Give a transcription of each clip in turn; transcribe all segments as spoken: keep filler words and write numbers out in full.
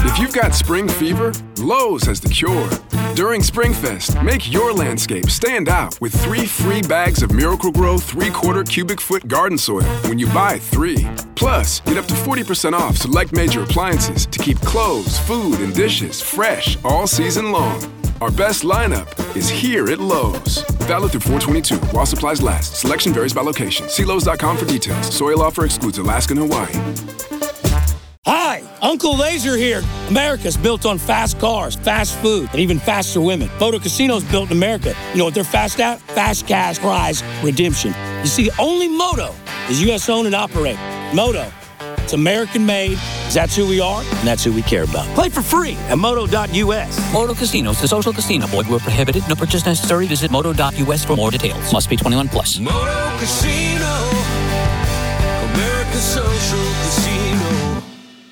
If you've got spring fever, Lowe's has the cure. During SpringFest, make your landscape stand out with three free bags of Miracle-Gro three-quarter cubic foot garden soil when you buy three. Plus, get up to forty percent off select major appliances to keep clothes, food, and dishes fresh all season long. Our best lineup is here at Lowe's. Valid through four twenty-two while supplies last. Selection varies by location. See Lowe's dot com for details. Soil offer excludes Alaska and Hawaii. Hi, Uncle Laser here. America's built on fast cars, fast food, and even faster women. Moto Casino's built in America. You know what they're fast at? Fast cash prize redemption. You see, only Moto is U S owned and operated. Moto, it's American made. That's who we are, and that's who we care about. Play for free at moto dot U S. Moto Casinos, the social casino. Void where prohibited. No purchase necessary. Visit moto dot U S for more details. Must be twenty-one plus. Moto Casino, America's social casino.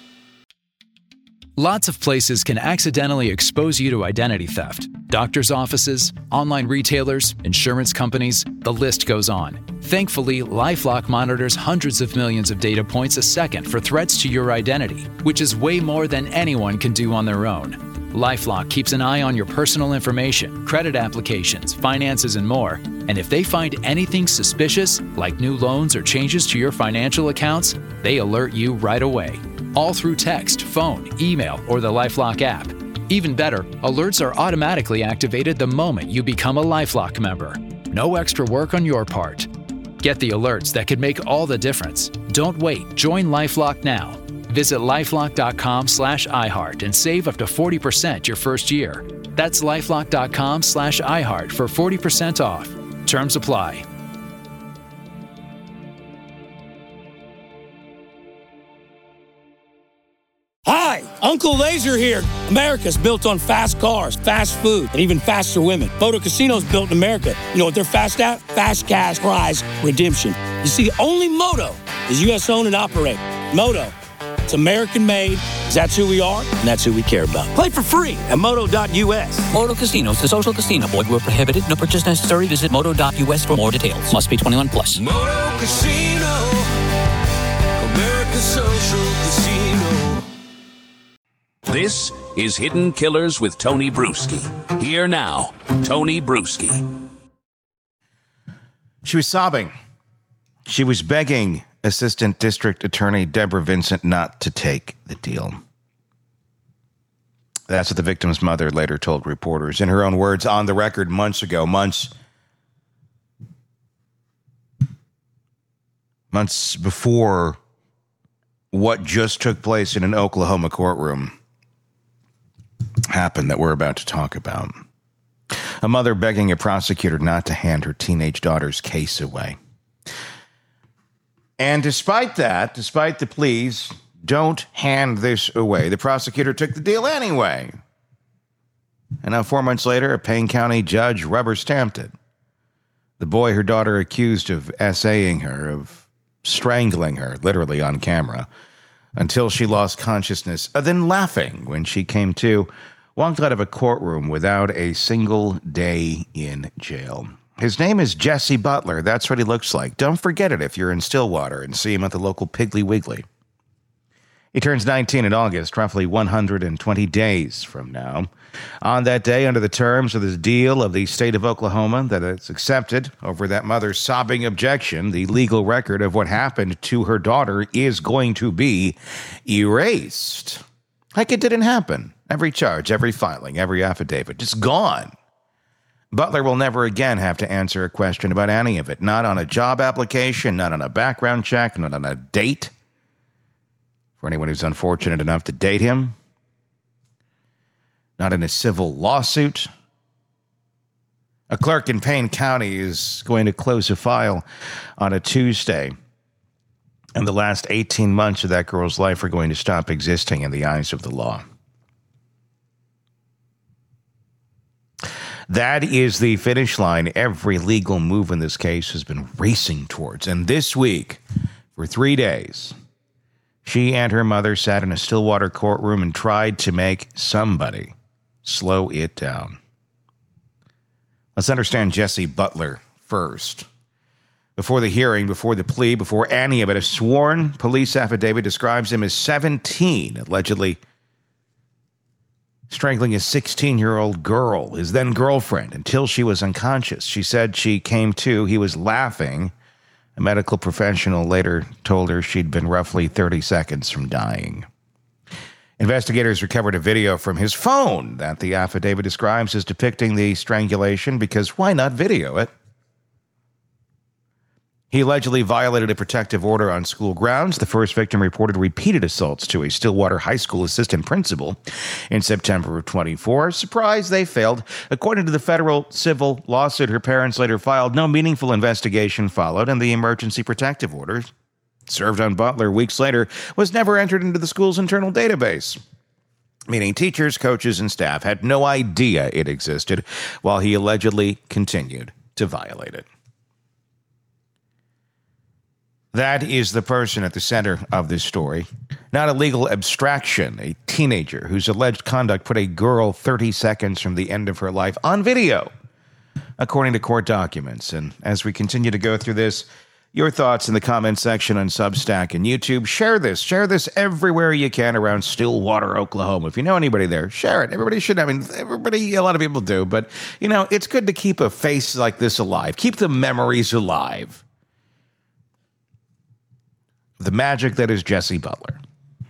Lots of places can accidentally expose you to identity theft. Doctors' offices, online retailers, insurance companies, the list goes on. Thankfully, LifeLock monitors hundreds of millions of data points a second for threats to your identity, which is way more than anyone can do on their own. LifeLock keeps an eye on your personal information, credit applications, finances, and more. And if they find anything suspicious, like new loans or changes to your financial accounts, they alert you right away. All through text, phone, email, or the LifeLock app. Even better, alerts are automatically activated the moment you become a LifeLock member. No extra work on your part. Get the alerts that could make all the difference. Don't wait. Join LifeLock now. Visit lifelock dot com slash iHeart and save up to forty percent your first year. That's lifelock dot com slash iHeart for forty percent off. Terms apply. Hi, Uncle Laser here. America's built on fast cars, fast food, and even faster women. Moto Casino's built in America. You know what they're fast at? Fast cash prize redemption. You see, only Moto is U S owned and operated. Moto, it's American made. That's who we are, and that's who we care about. Play for free at moto dot U S. Moto Casinos, the social casino. Void where prohibited. No purchase necessary. Visit moto dot U S for more details. Must be twenty-one plus. Moto Casino, America's social casino. This is Hidden Killers with Tony Bruschi. Here now, Tony Bruschi. She was sobbing. She was begging Assistant District Attorney Deborah Vincent not to take the deal. That's what the victim's mother later told reporters. In her own words, on the record months ago, months, months before what just took place in an Oklahoma courtroom happened that we're about to talk about. A mother begging a prosecutor not to hand her teenage daughter's case away. And despite that, despite the pleas, don't hand this away, the prosecutor took the deal anyway. And now four months later, a Payne County judge rubber-stamped it. The boy her daughter accused of essaying her, of strangling her, literally on camera, until she lost consciousness, uh, then laughing when she came to, walked out of a courtroom without a single day in jail. His name is Jesse Butler. That's what he looks like. Don't forget it if you're in Stillwater and see him at the local Piggly Wiggly. He turns nineteen in August, roughly one hundred twenty days from now. On that day, under the terms of the deal of the state of Oklahoma that it's accepted over that mother's sobbing objection, the legal record of what happened to her daughter is going to be erased. Like it didn't happen. Every charge, every filing, every affidavit, just gone. Butler will never again have to answer a question about any of it. Not on a job application, not on a background check, not on a date. For anyone who's unfortunate enough to date him. Not in a civil lawsuit. A clerk in Payne County is going to close a file on a Tuesday. And the last eighteen months of that girl's life are going to stop existing in the eyes of the law. That is the finish line every legal move in this case has been racing towards. And this week, for three days, she and her mother sat in a Stillwater courtroom and tried to make somebody slow it down. Let's understand Jesse Butler first. Before the hearing, before the plea, before any of it, a sworn police affidavit describes him as seventeen, allegedly strangling a sixteen-year-old girl, his then-girlfriend, until she was unconscious. She said she came to. He was laughing. A medical professional later told her she'd been roughly thirty seconds from dying. Investigators recovered a video from his phone that the affidavit describes as depicting the strangulation because why not video it? He allegedly violated a protective order on school grounds. The first victim reported repeated assaults to a Stillwater High School assistant principal in September of twenty-four. Surprised they failed. According to the federal civil lawsuit her parents later filed, no meaningful investigation followed, and the emergency protective order served on Butler weeks later was never entered into the school's internal database, meaning teachers, coaches, and staff had no idea it existed while he allegedly continued to violate it. That is the person at the center of this story, not a legal abstraction, a teenager whose alleged conduct put a girl thirty seconds from the end of her life on video, according to court documents. And as we continue to go through this, your thoughts in the comment section on Substack and YouTube. Share this. Share this everywhere you can around Stillwater, Oklahoma. If you know anybody there, share it. Everybody should. I mean, everybody, a lot of people do. But, you know, it's good to keep a face like this alive. Keep the memories alive. The magic that is Jesse Butler.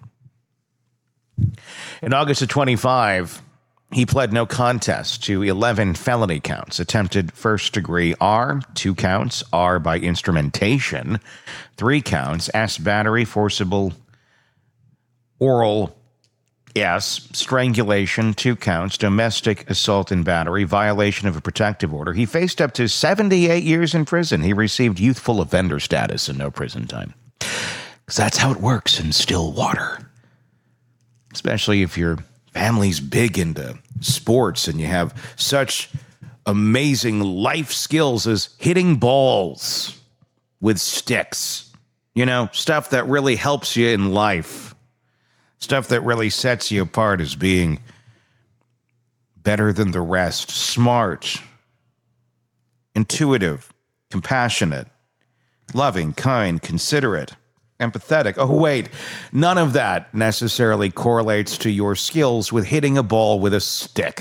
In August of twenty-five, he pled no contest to eleven felony counts. Attempted first-degree R, two counts, R by instrumentation, three counts, S battery, forcible oral, S, strangulation, two counts, domestic assault and battery, violation of a protective order. He faced up to seventy-eight years in prison. He received youthful offender status and no prison time. Because that's how it works in Stillwater. Especially if your family's big into sports and you have such amazing life skills as hitting balls with sticks. You know, stuff that really helps you in life. Stuff that really sets you apart as being better than the rest. Smart, intuitive, compassionate, loving, kind, considerate, empathetic. Oh, wait, none of that necessarily correlates to your skills with hitting a ball with a stick.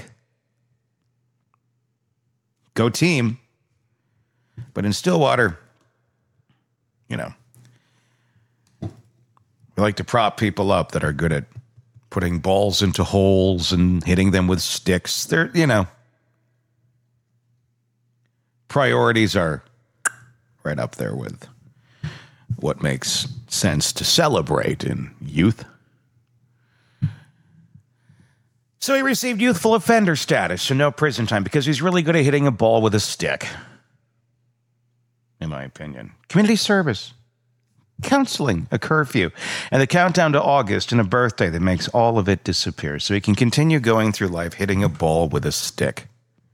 Go team. But in Stillwater, you know, we like to prop people up that are good at putting balls into holes and hitting them with sticks. They're, you know, priorities are right up there with what makes sense to celebrate in youth. So he received youthful offender status, so no prison time, because he's really good at hitting a ball with a stick, in my opinion. Community service, counseling, a curfew, and the countdown to August and a birthday that makes all of it disappear, so he can continue going through life hitting a ball with a stick.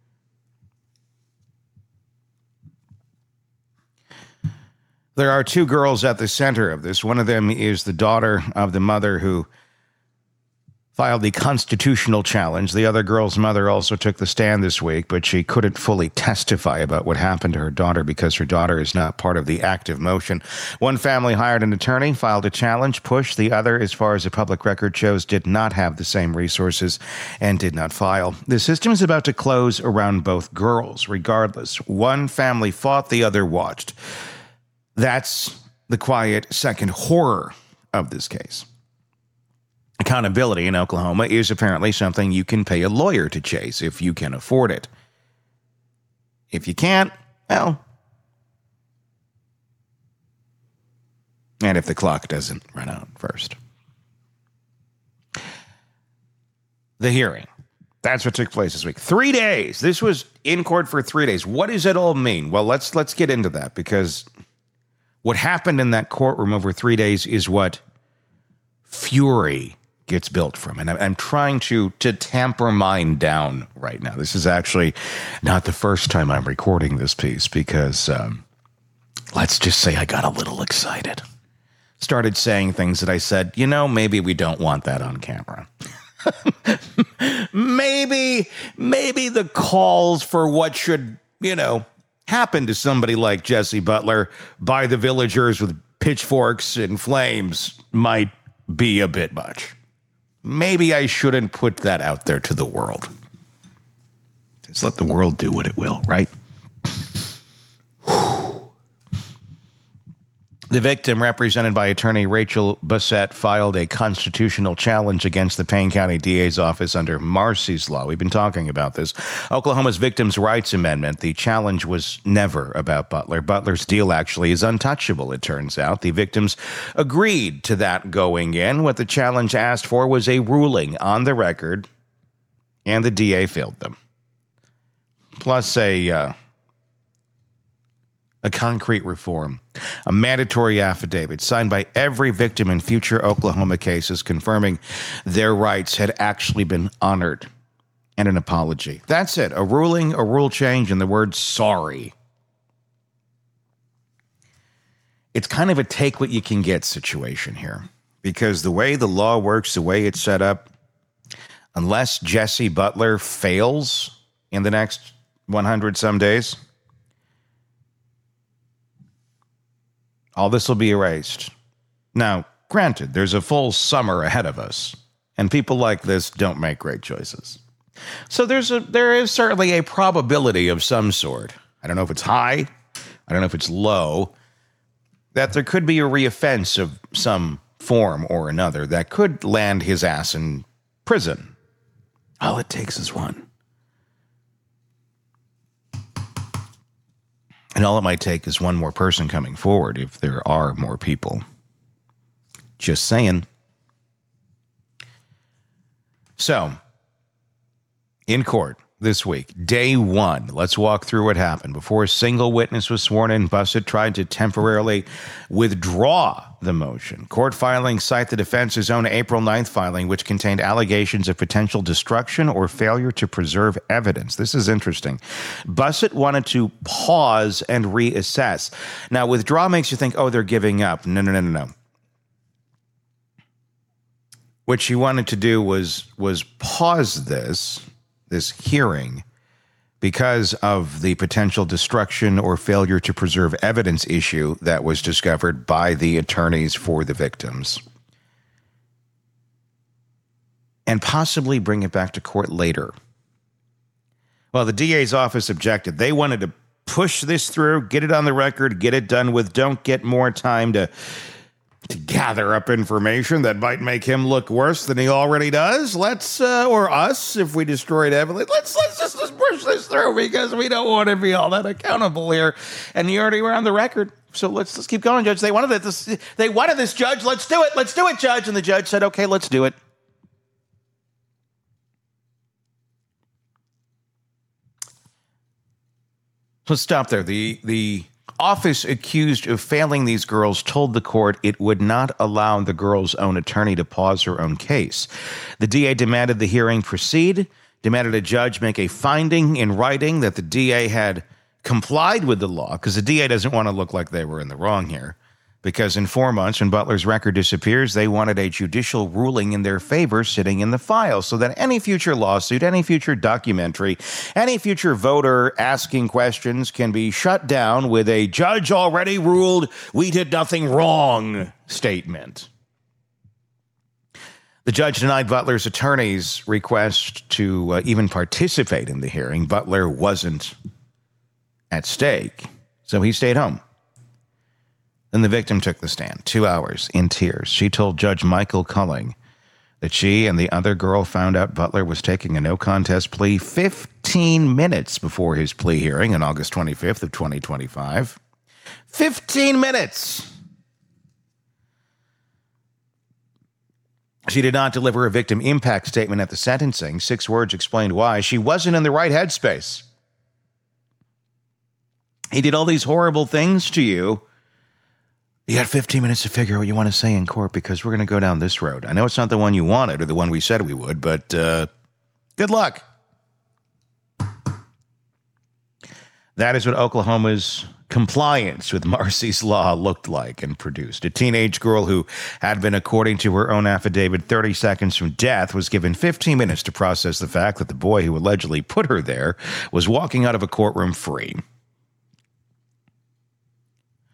There are two girls at the center of this. One of them is the daughter of the mother who filed the constitutional challenge. The other girl's mother also took the stand this week, but she couldn't fully testify about what happened to her daughter because her daughter is not part of the active motion. One family hired an attorney, filed a challenge, pushed. The other, as far as the public record shows, did not have the same resources and did not file. The system is about to close around both girls. Regardless, one family fought, the other watched. That's the quiet second horror of this case. Accountability in Oklahoma is apparently something you can pay a lawyer to chase if you can afford it. If you can't, well, and if the clock doesn't run out first. The hearing. That's what took place this week. Three days. This was in court for three days. What does it all mean? Well, let's let's get into that, because what happened in that courtroom over three days is what fury gets built from. And I'm trying to, to tamper mine down right now. This is actually not the first time I'm recording this piece because, um, let's just say I got a little excited. Started saying things that I said, you know, maybe we don't want that on camera. maybe, maybe the calls for what should, you know, happen to somebody like Jesse Butler by the villagers with pitchforks and flames might be a bit much. maybe I shouldn't put that out there to the world. Just let the world do what it will, right? The victim, represented by attorney Rachel Bassett, filed a constitutional challenge against the Payne County D A's office under Marsy's Law. We've been talking about this. Oklahoma's Victims' Rights Amendment. The challenge was never about Butler. Butler's deal actually is untouchable, it turns out. The victims agreed to that going in. What the challenge asked for was a ruling on the record, and the D A failed them. Plus a... Uh, A concrete reform, a mandatory affidavit signed by every victim in future Oklahoma cases confirming their rights had actually been honored, and an apology. That's it. A ruling, a rule change, and the word sorry. It's kind of a take what you can get situation here, because the way the law works, the way it's set up, unless Jesse Butler fails in the next one hundred some days, all this will be erased. Now, granted, there's a full summer ahead of us, and people like this don't make great choices. So there's a there is certainly a probability of some sort. I don't know if it's high, I don't know if it's low, that there could be a reoffense of some form or another that could land his ass in prison. All it takes is one. And all it might take is one more person coming forward if there are more people. Just saying. So, in court this week, day one, let's walk through what happened. Before a single witness was sworn in, Bassett tried to temporarily withdraw the motion. Court filings cite the defense's own April ninth filing, which contained allegations of potential destruction or failure to preserve evidence. This is interesting. Bassett wanted to pause and reassess. Now, withdraw makes you think, oh, they're giving up. No, no, no, no, no. What she wanted to do was, was pause this, this hearing, because of the potential destruction or failure to preserve evidence issue that was discovered by the attorneys for the victims, and possibly bring it back to court later. Well, the D A's office objected. They wanted to push this through, get it on the record, get it done with, don't get more time to to gather up information that might make him look worse than he already does. Let's, uh, or us, if we destroyed evidence, let's, let's just let's push this through because we don't want to be all that accountable here. And you already were on the record. So let's, let's keep going, Judge. They wanted this, they wanted this, Judge. Let's do it. Let's do it, Judge. And the judge said, okay, let's do it. Let's stop there. The, the, office accused of failing these girls told the court it would not allow the girls' own attorney to pause her own case. The D A demanded the hearing proceed, demanded a judge make a finding in writing that the D A had complied with the law, because the D A doesn't want to look like they were in the wrong here. Because in four months, when Butler's record disappears, they wanted a judicial ruling in their favor sitting in the file so that any future lawsuit, any future documentary, any future voter asking questions can be shut down with a judge already ruled we did nothing wrong statement. The judge denied Butler's attorney's request to uh, even participate in the hearing. Butler wasn't at stake, so he stayed home. Then the victim took the stand, two hours, in tears. She told Judge Michael Culling that she and the other girl found out Butler was taking a no-contest plea fifteen minutes before his plea hearing on August twenty-fifth of twenty twenty-five. fifteen minutes! She did not deliver a victim impact statement at the sentencing. Six words explained why. She wasn't in the right headspace. He did all these horrible things to you. You got fifteen minutes to figure out what you want to say in court because we're going to go down this road. I know it's not the one you wanted or the one we said we would, but uh, good luck. That is what Oklahoma's compliance with Marsy's Law looked like and produced. A teenage girl who had been, according to her own affidavit, thirty seconds from death was given fifteen minutes to process the fact that the boy who allegedly put her there was walking out of a courtroom free.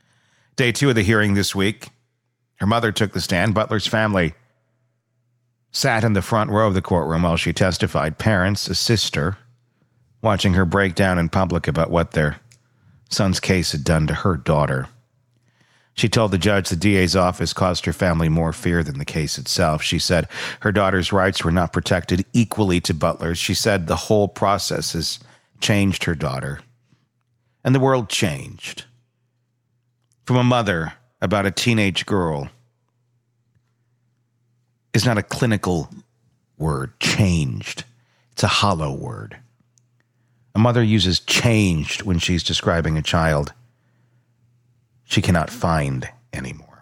Day two of the hearing this week, her mother took the stand. Butler's family sat in the front row of the courtroom while she testified. Parents, a sister, watching her break down in public about what their son's case had done to her daughter. She told the judge the D A's office caused her family more fear than the case itself. She said her daughter's rights were not protected equally to Butler's. She said the whole process has changed her daughter. And the world changed. From a mother about a teenage girl is not a clinical word, changed. It's a hollow word. A mother uses changed when she's describing a child she cannot find anymore.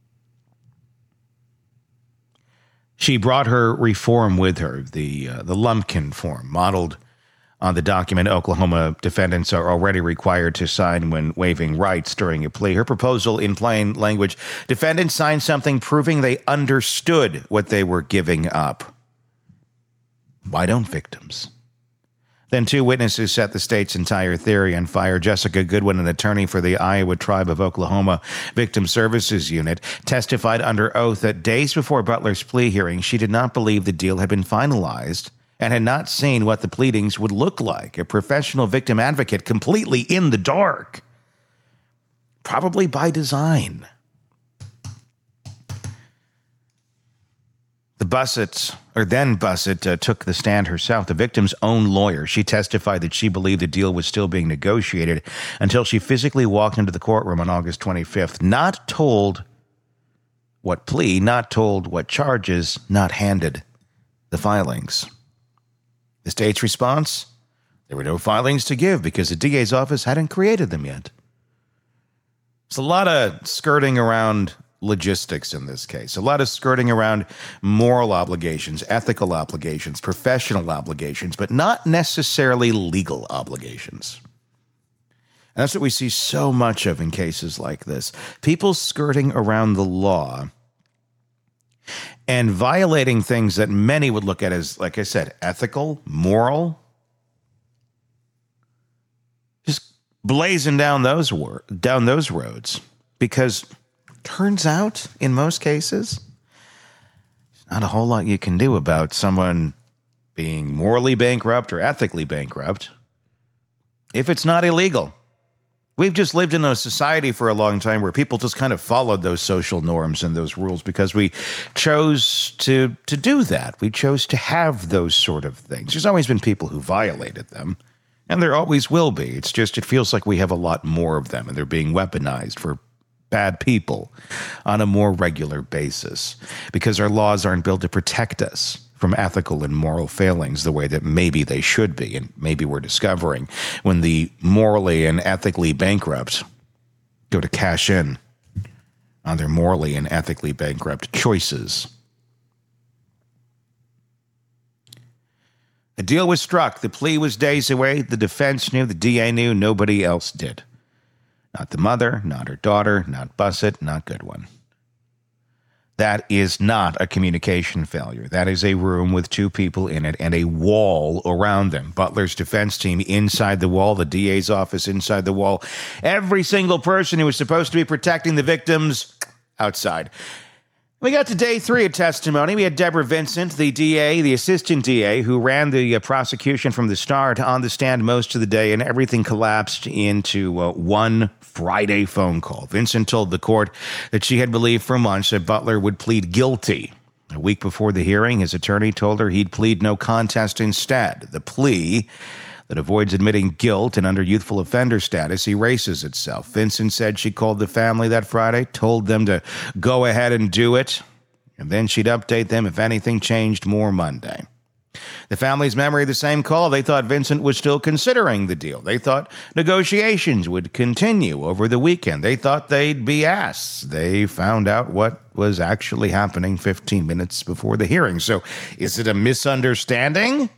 She brought her reform with her, the uh, the Lumpkin form, modeled on the document Oklahoma defendants are already required to sign when waiving rights during a plea. Her proposal, in plain language, defendants signed something proving they understood what they were giving up. Why don't victims? Then two witnesses set the state's entire theory on fire. Jessica Goodwin, an attorney for the Iowa Tribe of Oklahoma Victim Services Unit, testified under oath that days before Butler's plea hearing, she did not believe the deal had been finalized and had not seen what the pleadings would look like. A professional victim advocate completely in the dark. Probably by design. The Bussett, or then Bussett, uh, took the stand herself, the victim's own lawyer. She testified that she believed the deal was still being negotiated until she physically walked into the courtroom on August twenty-fifth, not told what plea, not told what charges, not handed the filings. The state's response? There were no filings to give because the D A's office hadn't created them yet. It's a lot of skirting around logistics in this case, a lot of skirting around moral obligations, ethical obligations, professional obligations, but not necessarily legal obligations. And that's what we see so much of in cases like this. People skirting around the law and violating things that many would look at as, like I said, ethical, moral. Just blazing down those wor- down those roads. Because turns out, in most cases, there's not a whole lot you can do about someone being morally bankrupt or ethically bankrupt if it's not illegal. We've just lived in a society for a long time where people just kind of followed those social norms and those rules because we chose to to do that. We chose to have those sort of things. There's always been people who violated them, and there always will be. It's just it feels like we have a lot more of them, and they're being weaponized for bad people on a more regular basis because our laws aren't built to protect us from ethical and moral failings the way that maybe they should be, and maybe we're discovering when the morally and ethically bankrupt go to cash in on their morally and ethically bankrupt choices. A deal was struck. The plea was days away. The defense knew. The D A knew. Nobody else did. Not the mother, not her daughter, not Bussett, not Goodwin. That is not a communication failure. That is a room with two people in it and a wall around them. Butler's defense team inside the wall, the D A's office inside the wall. Every single person who was supposed to be protecting the victims outside. We got to day three of testimony. We had Deborah Vincent, the D A, the assistant D A, who ran the uh, prosecution from the start, on the stand most of the day, and everything collapsed into uh, one Friday phone call. Vincent told the court that she had believed for months that Butler would plead guilty. A week before the hearing, his attorney told her he'd plead no contest instead. The plea that avoids admitting guilt and under youthful offender status erases itself. Vincent said she called the family that Friday, told them to go ahead and do it, and then she'd update them if anything changed more Monday. The family's memory of the same call, they thought Vincent was still considering the deal. They thought negotiations would continue over the weekend. They thought they'd be asked. They found out what was actually happening fifteen minutes before the hearing. So is it a misunderstanding?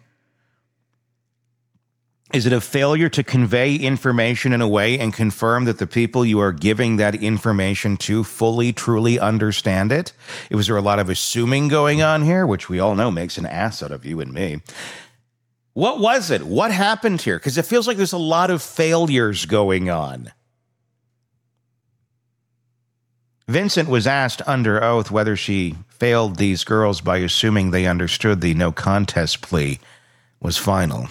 Is it a failure to convey information in a way and confirm that the people you are giving that information to fully, truly understand it? Was there a lot of assuming going on here, which we all know makes an ass out of you and me? What was it? What happened here? Because it feels like there's a lot of failures going on. Vincent was asked under oath whether she failed these girls by assuming they understood the no contest plea was final.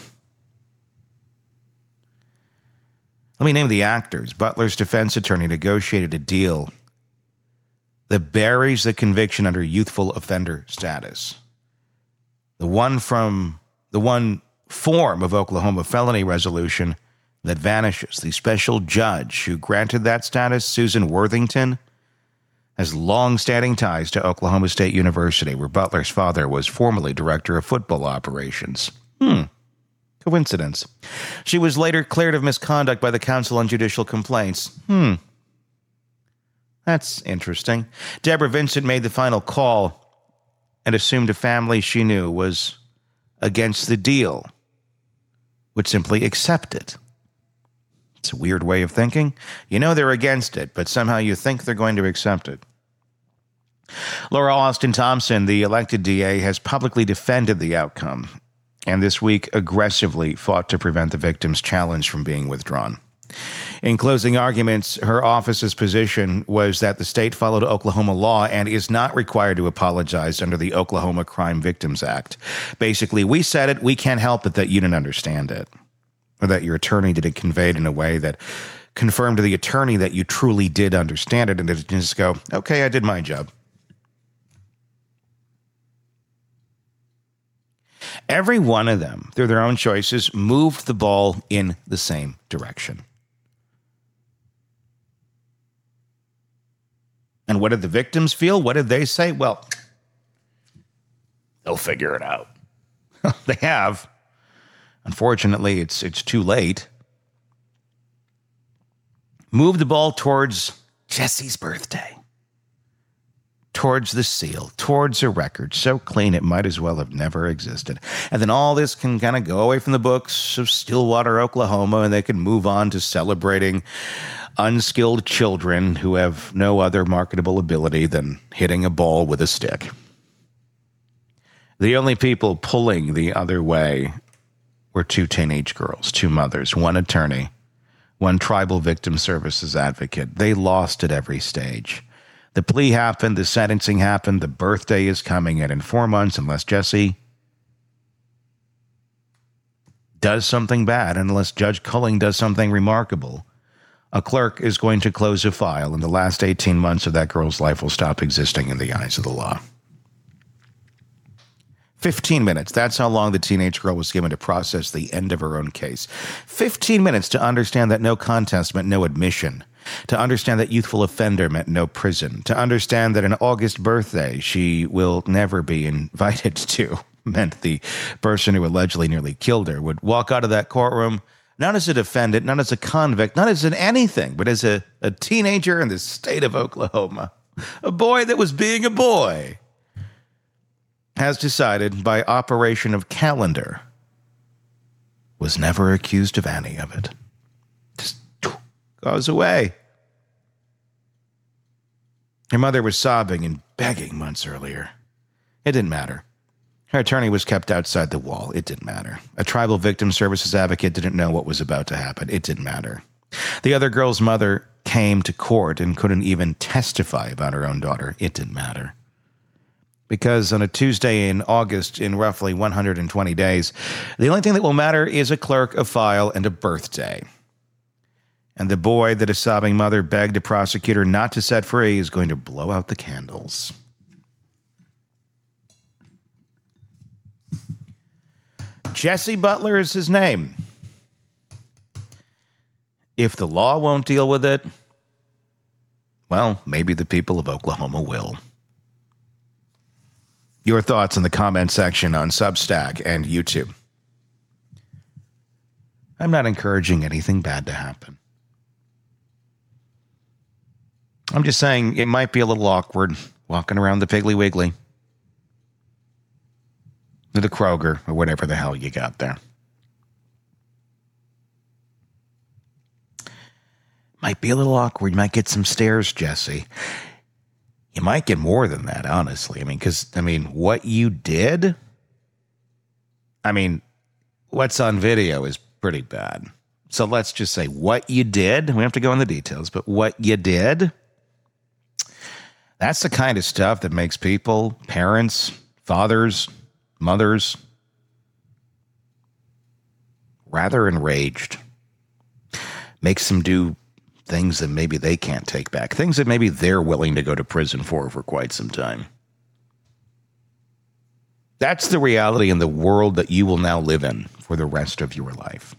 Let me name the actors. Butler's defense attorney negotiated a deal that buries the conviction under youthful offender status. The one from the one form of Oklahoma felony resolution that vanishes. The special judge who granted that status, Susan Worthington, has long-standing ties to Oklahoma State University, where Butler's father was formerly director of football operations. Hmm. Coincidence. She was later cleared of misconduct by the Council on Judicial Complaints. Hmm. That's interesting. Deborah Vincent made the final call and assumed a family she knew was against the deal would simply accept it. It's a weird way of thinking. You know they're against it, but somehow you think they're going to accept it. Laura Austin Thompson, the elected D A, has publicly defended the outcome, and this week aggressively fought to prevent the victim's challenge from being withdrawn. In closing arguments, her office's position was that the state followed Oklahoma law and is not required to apologize under the Oklahoma Crime Victims Act. Basically, we said it, we can't help it that you didn't understand it, or that your attorney didn't convey it in a way that confirmed to the attorney that you truly did understand it, and to just go, okay, I did my job. Every one of them, through their own choices, moved the ball in the same direction. And what did the victims feel? What did they say? Well, they'll figure it out. They have. Unfortunately, it's it's too late. Move the ball towards Jesse's birthday. Towards the seal, towards a record so clean it might as well have never existed. And then all this can kind of go away from the books of Stillwater, Oklahoma, and they can move on to celebrating unskilled children who have no other marketable ability than hitting a ball with a stick. The only people pulling the other way were two teenage girls, two mothers, one attorney, one tribal victim services advocate. They lost at every stage. The plea happened, the sentencing happened, the birthday is coming, and in four months, unless Jesse does something bad, unless Judge Culling does something remarkable, a clerk is going to close a file, and the last eighteen months of that girl's life will stop existing in the eyes of the law. fifteen minutes. That's how long the teenage girl was given to process the end of her own case. fifteen minutes to understand that no contest meant no admission. To understand that youthful offender meant no prison. To understand that an August birthday she will never be invited to meant the person who allegedly nearly killed her would walk out of that courtroom not as a defendant, not as a convict, not as an anything, but as a, a teenager in the state of Oklahoma. A boy that was being a boy. Has decided by operation of calendar was never accused of any of it. Just goes away. Her mother was sobbing and begging months earlier. It didn't matter. Her attorney was kept outside the wall. It didn't matter. A tribal victim services advocate didn't know what was about to happen. It didn't matter. The other girl's mother came to court and couldn't even testify about her own daughter. It didn't matter. Because on a Tuesday in August, in roughly one hundred twenty days, the only thing that will matter is a clerk, a file, and a birthday. And the boy that a sobbing mother begged a prosecutor not to set free is going to blow out the candles. Jesse Butler is his name. If the law won't deal with it, well, maybe the people of Oklahoma will. Your thoughts in the comment section on Substack and YouTube. I'm not encouraging anything bad to happen. I'm just saying it might be a little awkward walking around the Piggly Wiggly. Or the Kroger, or whatever the hell you got there. Might be a little awkward. You might get some stares, Jesse. You might get more than that, honestly. I mean, because, I mean, what you did, I mean, what's on video is pretty bad. So let's just say what you did. We don't have to go into the details, but what you did, That's the kind of stuff that makes people, parents, fathers, mothers, rather enraged. Makes them do things that maybe they can't take back. Things that maybe they're willing to go to prison for for quite some time. That's the reality in the world that you will now live in for the rest of your life.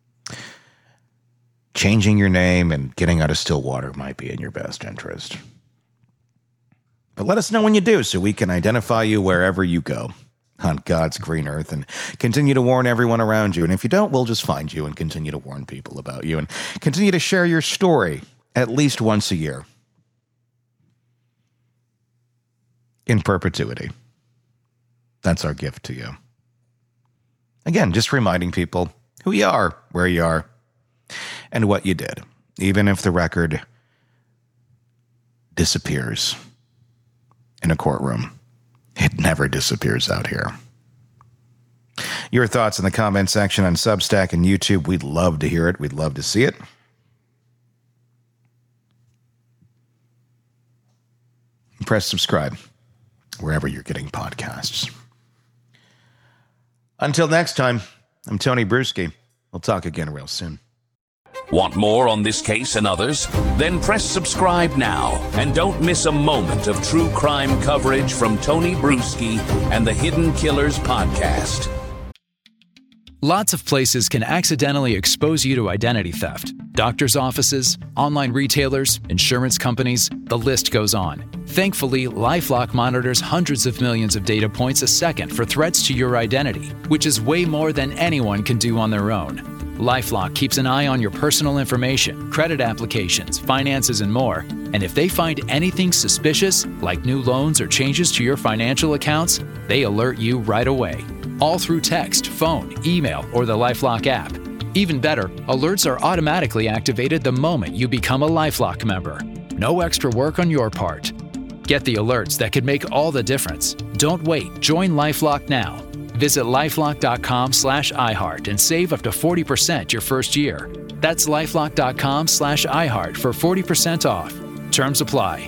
Changing your name and getting out of Stillwater might be in your best interest. But let us know when you do so we can identify you wherever you go on God's green earth and continue to warn everyone around you. And if you don't, we'll just find you and continue to warn people about you and continue to share your story at least once a year in perpetuity. That's our gift to you. Again, just reminding people who you are, where you are, and what you did, even if the record disappears in a courtroom. It never disappears out here. Your thoughts in the comment section on Substack and YouTube. We'd love to hear it. We'd love to see it. Press subscribe wherever you're getting podcasts. Until next time, I'm Tony Bruschi. We'll talk again real soon. Want more on this case and others? Then press subscribe now and don't miss a moment of true crime coverage from Tony Bruschi and the Hidden Killers podcast. Lots of places can accidentally expose you to identity theft. Doctors' offices, online retailers, insurance companies, the list goes on. Thankfully, LifeLock monitors hundreds of millions of data points a second for threats to your identity, which is way more than anyone can do on their own. LifeLock keeps an eye on your personal information, credit applications, finances, and more. And if they find anything suspicious, like new loans or changes to your financial accounts, they alert you right away. All through text, phone, email, or the LifeLock app. Even better, alerts are automatically activated the moment you become a LifeLock member. No extra work on your part. Get the alerts that could make all the difference. Don't wait. Join LifeLock now. Visit lifelock.com slash iHeart and save up to forty percent your first year. That's lifelock.com slash iHeart for forty percent off. Terms apply.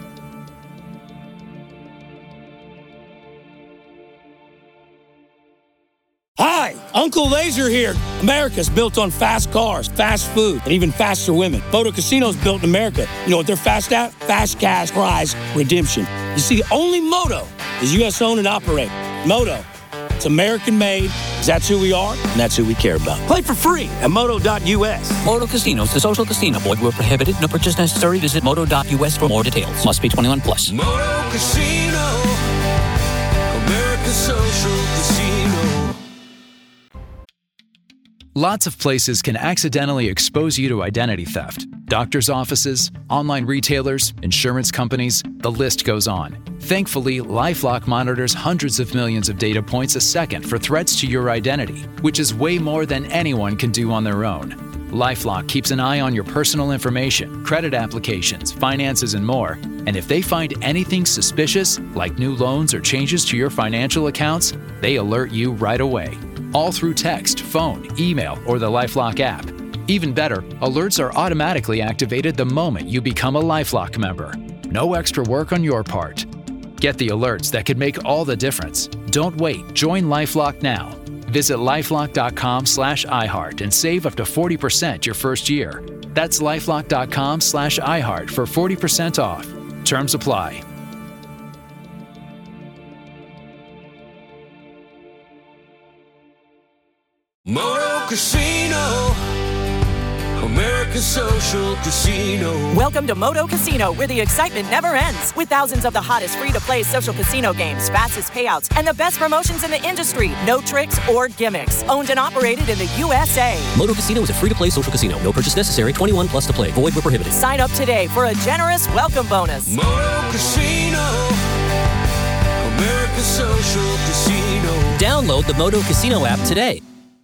Hi, Uncle Laser here. America's built on fast cars, fast food, and even faster women. Moto Casino's built in America. You know what they're fast at? Fast cash prize redemption. You see, only Moto is U S owned and operated. Moto, it's American made. That's who we are, and that's who we care about. Play for free at moto dot U S. Moto Casino is a social casino. Void where prohibited. No purchase necessary. Visit moto dot U S for more details. Must be twenty-one plus. Moto Casino, America's social casino. Lots of places can accidentally expose you to identity theft. Doctors' offices, online retailers, insurance companies, the list goes on. Thankfully, LifeLock monitors hundreds of millions of data points a second for threats to your identity, which is way more than anyone can do on their own. LifeLock keeps an eye on your personal information, credit applications, finances, and more. And if they find anything suspicious, like new loans or changes to your financial accounts, they alert you right away. All through text, phone, email, or the LifeLock app. Even better, alerts are automatically activated the moment you become a LifeLock member. No extra work on your part. Get the alerts that could make all the difference. Don't wait. Join LifeLock now. Visit lifelock.com slash iHeart and save up to forty percent your first year. That's lifelock.com slash iHeart for forty percent off. Terms apply. Moto Casino, America's social casino. Welcome to Moto Casino, where the excitement never ends. With thousands of the hottest free-to-play social casino games, fastest payouts, and the best promotions in the industry. No tricks or gimmicks. Owned and operated in the U S A. Moto Casino is a free-to-play social casino. No purchase necessary. twenty-one plus to play. Void where prohibited. Sign up today for a generous welcome bonus. Moto Casino, America's social casino. Download the Moto Casino app today.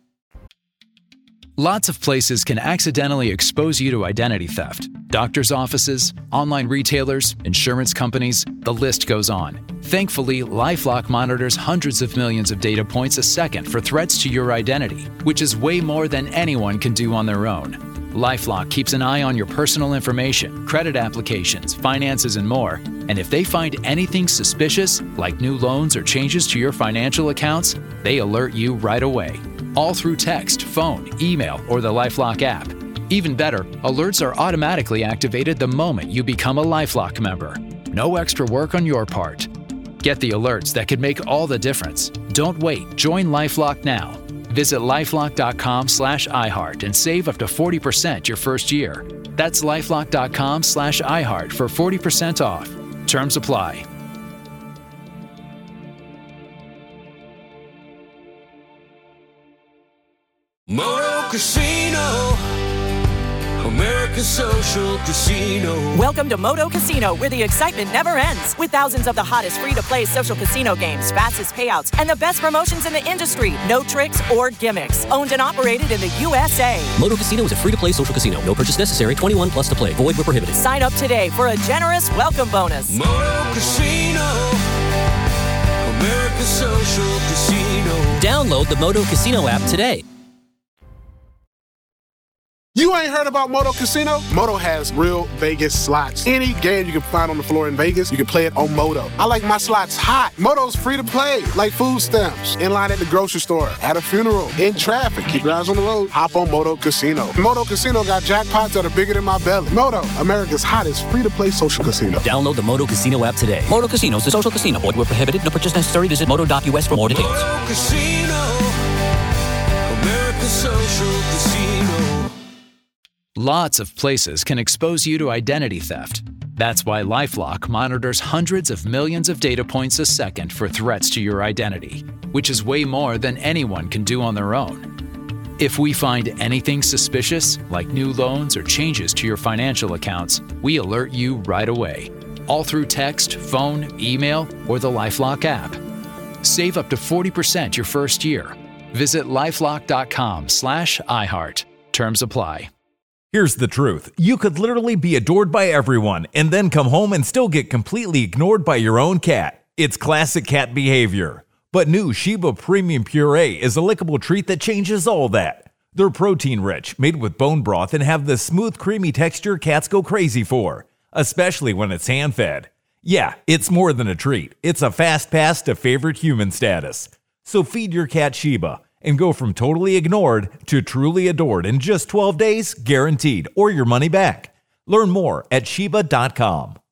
Lots of places can accidentally expose you to identity theft. Doctors' offices, online retailers, insurance companies, the list goes on. Thankfully, LifeLock monitors hundreds of millions of data points a second for threats to your identity, which is way more than anyone can do on their own. LifeLock keeps an eye on your personal information, credit applications, finances, and more. And if they find anything suspicious, like new loans or changes to your financial accounts, they alert you right away. All through text, phone, email, or the LifeLock app. Even better, alerts are automatically activated the moment you become a LifeLock member. No extra work on your part. Get the alerts that could make all the difference. Don't wait. Join LifeLock now. Visit lifelock.com slash iHeart and save up to forty percent your first year. That's lifelock.com slash iHeart for forty percent off. Terms apply. Moto Casino, America's social casino. Welcome to Moto Casino, where the excitement never ends. With thousands of the hottest free-to-play social casino games, fastest payouts, and the best promotions in the industry. No tricks or gimmicks. Owned and operated in the U S A. Moto Casino is a free-to-play social casino. No purchase necessary. twenty-one plus to play. Void where prohibited. Sign up today for a generous welcome bonus. Moto Casino, America's social casino. Download the Moto Casino app today. You ain't heard about Moto Casino? Moto has real Vegas slots. Any game you can find on the floor in Vegas, you can play it on Moto. I like my slots hot. Moto's free to play, like food stamps. In line at the grocery store, at a funeral, in traffic. Keep your eyes on the road. Hop on Moto Casino. Moto Casino got jackpots that are bigger than my belly. Moto, America's hottest free-to-play social casino. Download the Moto Casino app today. Moto Casino is a social casino. Void where prohibited. No purchase necessary. Visit moto dot U S for more details. Moto Casino, America's social casino. Lots of places can expose you to identity theft. That's why LifeLock monitors hundreds of millions of data points a second for threats to your identity, which is way more than anyone can do on their own. If we find anything suspicious, like new loans or changes to your financial accounts, we alert you right away. All through text, phone, email, or the LifeLock app. Save up to forty percent your first year. Visit lifelock.com slash iHeart. Terms apply. Here's the truth. You could literally be adored by everyone and then come home and still get completely ignored by your own cat. It's classic cat behavior. But new Sheba Premium Puree is a lickable treat that changes all that. They're protein-rich, made with bone broth, and have the smooth, creamy texture cats go crazy for, especially when it's hand-fed. Yeah, it's more than a treat. It's a fast pass to favorite human status. So feed your cat Sheba and go from totally ignored to truly adored in just twelve days, guaranteed, or your money back. Learn more at Sheba dot com.